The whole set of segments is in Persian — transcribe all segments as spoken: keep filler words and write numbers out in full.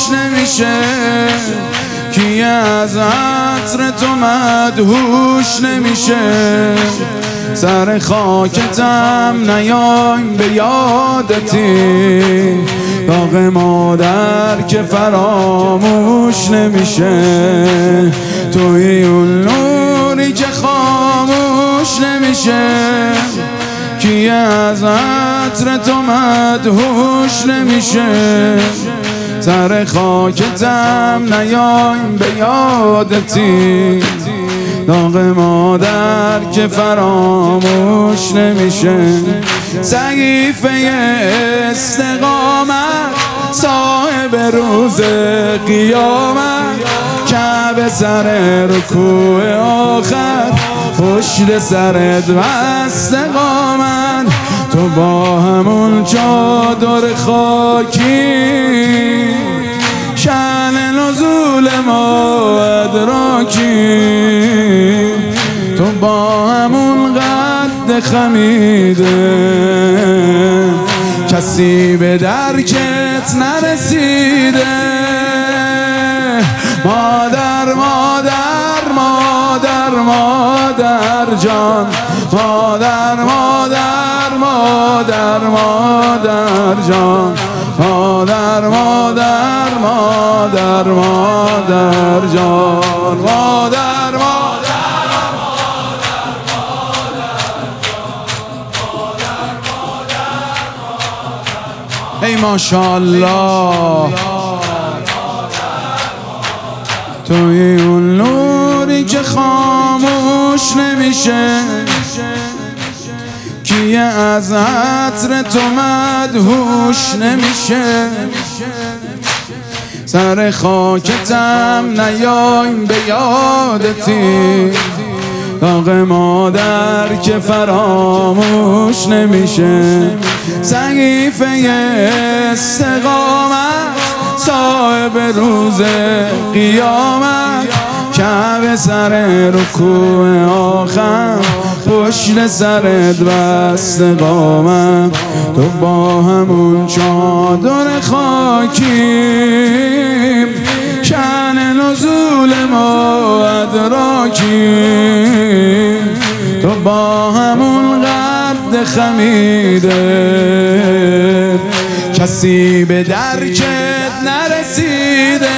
نمیشه، کیه از عطر تو مدهوش نمیشه. سر خاکتم نیایم به یادتی، داغ مادر که فراموش نمیشه. توی اون نوری که خاموش نمیشه، کیه از عطر تو مدهوش نمیشه. سر خاکتم نیایم به یادتی، داغ مادر که فراموش نمیشه. صحیفه استقامت صاحب روز قیامت، کعبه سر رکوع آخر، پشت سرت بسته قامت. تو با همون چادر خاکی، شأن نزول ما ادراکی. تو با همون قد خمیده، کسی به درکت نرسیده. مادر مادر مادر مادر جان، مادر مادر مادر مادر جان، مادر مادر مادر مادر جان، مادر مادر ای ماشاءالله. توی اون نوری که خاموش نمیشه، کیه از عطر تو مدهوش نمیشه. سر خاکتم نیایم به یادتی، داغ مادر که فراموش نمیشه. صحیفه استقامت صاحب روز قیامت، کعبه سر رکوع آخر، پشت سرت بسته قامت. تو با همون چادر خاکی، شأن نزول ما ادراکی. تو با همون قد خمیده، کسی به درکت نرسیده.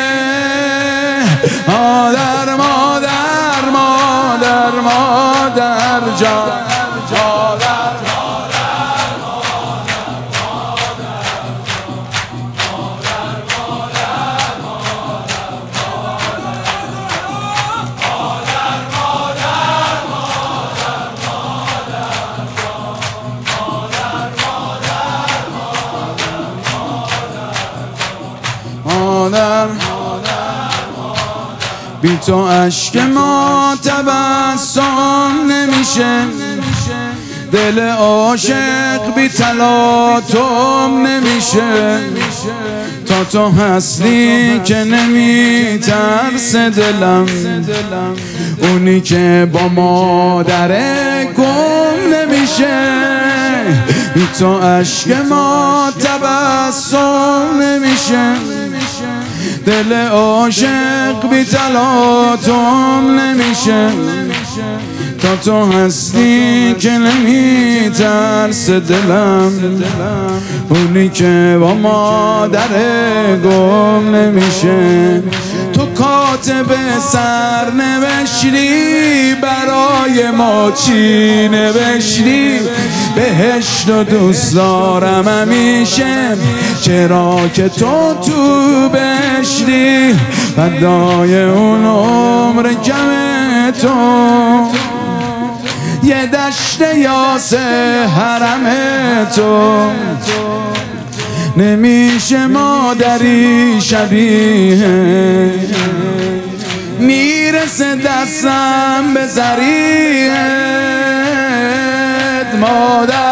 مادر مادر مادر مادر جان، مادر مادر مادر، بی تو اشک ما تبسم نمیشه. دل عاشق بی تلاطم نمیشه. تا تو هستی که نمی ترسه دلم، اونی که با مادره گم نمیشه. بی تو اشک ما تبسم نمیشه. دل عاشق بی تلاطم نمیشه. تا تو هستی که نمی ترس دلم، اونی که با مادره گم نمیشه. تو کاتب سر نوشتی، برای ما چی نوشتی؟ بهشت و دوست دارم همیشه، چرا که تو تو بهشتی. فدای اون عمر کم تو، یه دشت یاسه حرم تو. نمیشه مادری شبیه، میرسه دستم به ذریعت. مادر